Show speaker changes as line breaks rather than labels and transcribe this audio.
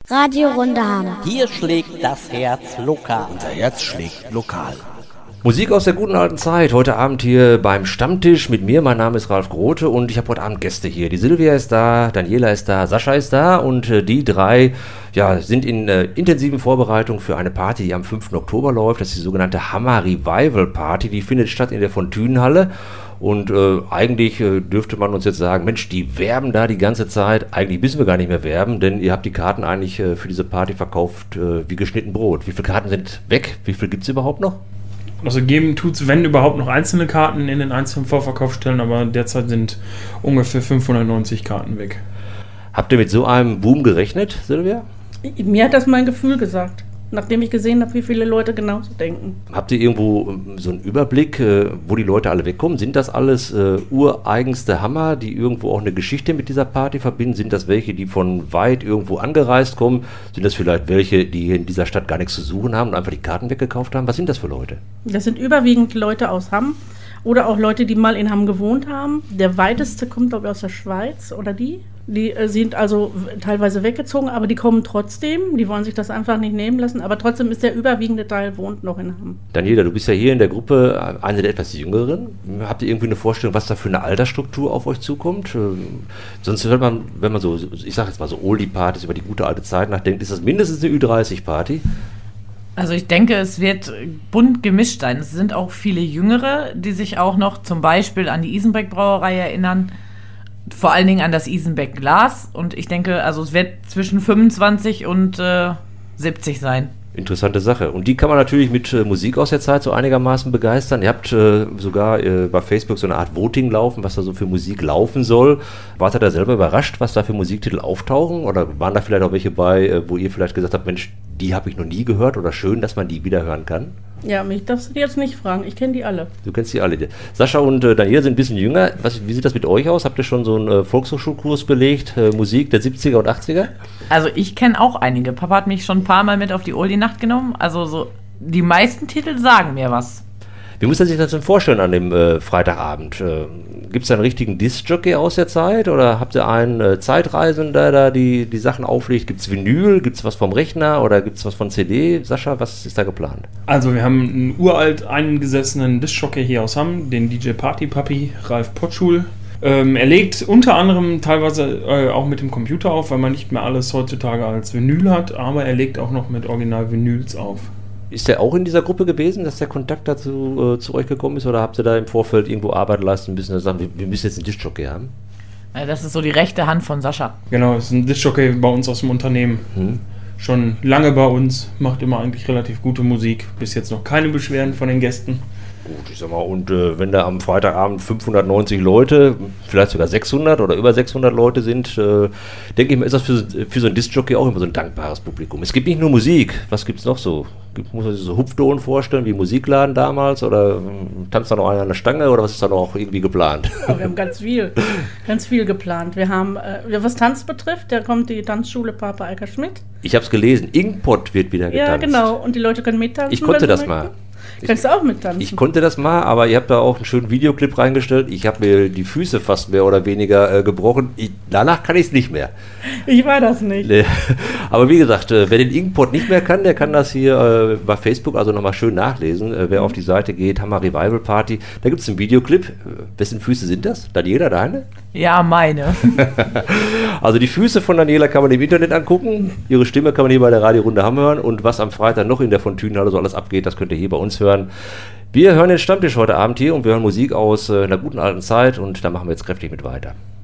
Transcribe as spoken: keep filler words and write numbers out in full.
Radio Rundehammer.
Hier schlägt das Herz lokal.
Unser Herz schlägt lokal.
Musik aus der guten alten Zeit. Heute Abend hier beim Stammtisch mit mir. Mein Name ist Ralf Grote und ich habe heute Abend Gäste hier. Die Silvia ist da, Daniela ist da, Sascha ist da und äh, die drei ja, sind in äh, intensiven Vorbereitungen für eine Party, die am fünften Oktober läuft. Das ist die sogenannte Hammer Revival Party. Die findet statt in der Fontünenhalle. Und äh, eigentlich äh, dürfte man uns jetzt sagen, Mensch, die werben da die ganze Zeit. Eigentlich müssen wir gar nicht mehr werben, denn ihr habt die Karten eigentlich äh, für diese Party verkauft äh, wie geschnitten Brot. Wie viele Karten sind weg? Wie viele gibt es überhaupt noch?
Also geben tut es, wenn überhaupt, noch einzelne Karten in den einzelnen Vorverkaufsstellen, aber derzeit sind ungefähr fünfhundertneunzig Karten weg.
Habt ihr mit so einem Boom gerechnet, Silvia?
Mir hat das mein Gefühl gesagt, nachdem ich gesehen habe, wie viele Leute genauso denken.
Habt ihr irgendwo so einen Überblick, äh, wo die Leute alle wegkommen? Sind das alles äh, ureigenste Hammer, die irgendwo auch eine Geschichte mit dieser Party verbinden? Sind das welche, die von weit irgendwo angereist kommen? Sind das vielleicht welche, die hier in dieser Stadt gar nichts zu suchen haben und einfach die Karten weggekauft haben? Was sind das für Leute?
Das sind überwiegend Leute aus Hamm oder auch Leute, die mal in Hamm gewohnt haben. Der weiteste kommt, glaube ich, aus der Schweiz oder die. Die äh, sind also teilweise weggezogen, aber die kommen trotzdem. Die wollen sich das einfach nicht nehmen lassen. Aber trotzdem ist der überwiegende Teil wohnt noch in Hamm. Daniela,
du bist ja hier in der Gruppe eine der etwas Jüngeren. Habt ihr irgendwie eine Vorstellung, was da für eine Altersstruktur auf euch zukommt? Ähm, sonst hört man, wenn man so, ich sage jetzt mal so Oldie-Partys über die gute alte Zeit nachdenkt, ist das mindestens eine Ü dreißig Party?
Also ich denke, es wird bunt gemischt sein. Es sind auch viele Jüngere, die sich auch noch zum Beispiel an die Isenbeck-Brauerei erinnern. Vor allen Dingen an das Isenbeck Glas. Und ich denke, also es wird zwischen fünfundzwanzig und äh, siebzig sein.
Interessante Sache. Und die kann man natürlich mit äh, Musik aus der Zeit so einigermaßen begeistern. Ihr habt äh, sogar äh, bei Facebook so eine Art Voting laufen, was da so für Musik laufen soll. Wart ihr da selber überrascht, was da für Musiktitel auftauchen? Oder waren da vielleicht auch welche bei, äh, wo ihr vielleicht gesagt habt, Mensch, die habe ich noch nie gehört oder schön, dass man die wieder hören kann?
Ja, mich darfst du jetzt nicht fragen. Ich kenne die alle.
Du kennst die alle. Sascha und äh, Daniela sind ein bisschen jünger. Was, wie sieht das mit euch aus? Habt ihr schon so einen äh, Volkshochschulkurs belegt? Äh, Musik der siebziger und achtziger?
Also ich kenne auch einige. Papa hat mich schon ein paar Mal mit auf die Oldie-Nacht genommen. Also so die meisten Titel sagen mir was.
Wie muss man sich das denn vorstellen an dem äh, Freitagabend? Äh, Gibt es da einen richtigen Disc-Jockey aus der Zeit? Oder habt ihr einen äh, Zeitreisenden, der da die, die Sachen auflegt? Gibt es Vinyl? Gibt es was vom Rechner? Oder gibt es was von C D? Sascha, was ist da geplant?
Also wir haben einen uralt eingesessenen Disc-Jockey hier aus Hamm, den D J Party Papi, Ralf Potschul. Ähm, er legt unter anderem teilweise äh, auch mit dem Computer auf, weil man nicht mehr alles heutzutage als Vinyl hat, aber er legt auch noch mit Original-Vinyls auf.
Ist der auch in dieser Gruppe gewesen, dass der Kontakt dazu äh, zu euch gekommen ist? Oder habt ihr da im Vorfeld irgendwo Arbeit leisten müssen und sagen, wir, wir müssen jetzt einen Disc-Jockey haben?
Das ist so die rechte Hand von Sascha.
Genau, das ist ein Disc-Jockey bei uns aus dem Unternehmen. Hm. Schon lange bei uns, macht immer eigentlich relativ gute Musik. Bis jetzt noch keine Beschwerden von den Gästen.
Gut, ich sag mal, und äh, wenn da am Freitagabend fünfhundertneunzig Leute, vielleicht sogar sechshundert oder über sechshundert Leute sind, äh, denke ich mal, ist das für, für so ein Disc-Jockey auch immer so ein dankbares Publikum. Es gibt nicht nur Musik, was gibt es noch so? Gibt, muss man sich so Hupfdohlen vorstellen, wie Musikladen damals? Oder äh, tanzt da noch einer an der Stange oder was ist da noch irgendwie geplant?
Ja, wir haben ganz viel, ganz viel geplant. Wir haben, äh, was Tanz betrifft, da kommt die Tanzschule Papa Eika Schmidt.
Ich habe es gelesen, Inkpot wird wieder getanzt.
Ja, genau, und die Leute können mittanzen.
Ich konnte das mal.
Kannst du auch mittanzen?
Ich konnte das mal, aber ihr habt da auch einen schönen Videoclip reingestellt. Ich habe mir die Füße fast mehr oder weniger äh, gebrochen. Ich, danach kann ich es nicht mehr.
Ich war das nicht.
Nee. Aber wie gesagt, äh, wer den Inkpot nicht mehr kann, der kann das hier äh, bei Facebook also nochmal schön nachlesen. Äh, wer mhm. auf die Seite geht, Hammer Revival Party, da gibt es einen Videoclip. Wessen Füße sind das? Daniela, deine?
Ja, meine.
Also die Füße von Daniela kann man im Internet angucken. Ihre Stimme kann man hier bei der Radiorunde Hamm hören. Und was am Freitag noch in der Fontünenhalle so alles abgeht, das könnt ihr hier bei uns hören. Wir hören den Stammtisch heute Abend hier und wir hören Musik aus äh, einer guten alten Zeit und da machen wir jetzt kräftig mit weiter.